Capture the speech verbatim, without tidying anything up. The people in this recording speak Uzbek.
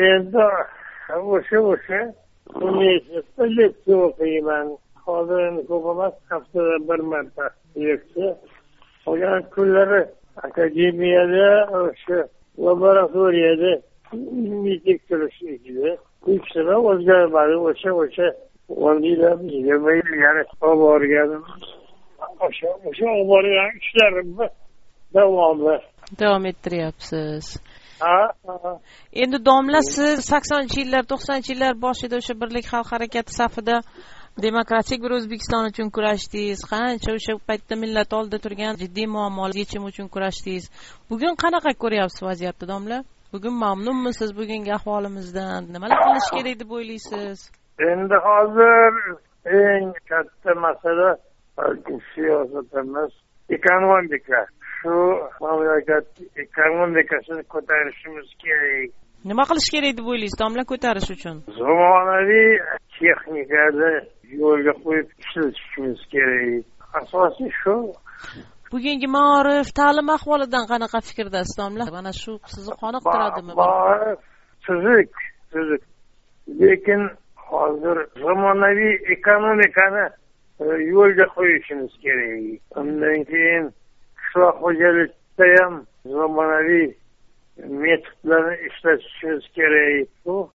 endi o'sha o'sha universitetda leksiya o'qiyman. Hozir endi ko'p emas, haftada bir marta leksiya. Qolgan kunlari akademiyada, o'sha laboratoriyada ilmiy tekshirish ishida. Tekshirib o'zgarmadi, o'sha o'sha o'n yillar, yigirma yillar olib borganim. O'sha o'sha olib borgan ishlarimni davomli davom ettiryapsiz. Ha, Endi domla, siz saksoninchi yillar, to'qsoninchi yillar boshida o'sha Birlik xalq harakati safida demokratik bir O'zbekiston uchun kurashdingiz. Qancha o'sha paytda millat oldida turgan jiddiy muammolar yechimi uchun kurashdingiz. Bugun qanaqa ko'ryapsiz vaziyatni, domla? Bugun mamnunmisiz bugungi ahvolimizdan? Nimalar qilish kerak deb o'ylaysiz? Endi hozir eng katta masala siyosat emas, ekonomika. Shu mamlakat ekonomikasini ko'tarishimiz kerak. Nima qilish kerak deb o'ylaysiz, domla, ko'tarish uchun? Zamonaviy texnikada yo'lga qo'yib ishlatishimiz kerak. Asosiy shu. Bugungi ma'rif, ta'lim ahvolidan qanaqa fikrdasiz, domla? Mana shu sizni qoniqtiradimi? Ma'rif tuzuk, tuzuk. Lekin hozir zamonaviy ekonomikani yo'lga qo'yishimiz kerak. Undan keyin qishloq xo'jalikda ham zamonaviy metodlarni ishlatishimiz kerak. Bu